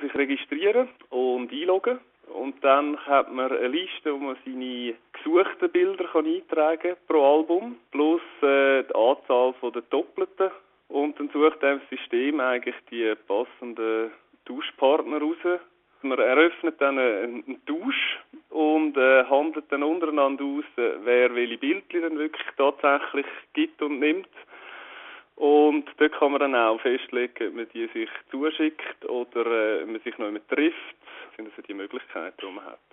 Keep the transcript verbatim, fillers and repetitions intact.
sich registrieren und einloggen. Und dann hat man eine Liste, wo man seine gesuchten Bilder kann eintragen kann pro Album, plus äh, die Anzahl der Doppelten. Und dann sucht einem das System eigentlich die passenden Tauschpartner raus. Man eröffnet dann einen, einen Tausch und äh, handelt dann untereinander aus, äh, wer welche Bildchen dann wirklich tatsächlich gibt und nimmt. Und dort kann man dann auch festlegen, ob man die sich zuschickt oder äh, man sich noch jemand trifft. Das sind also die Möglichkeiten, die man hat.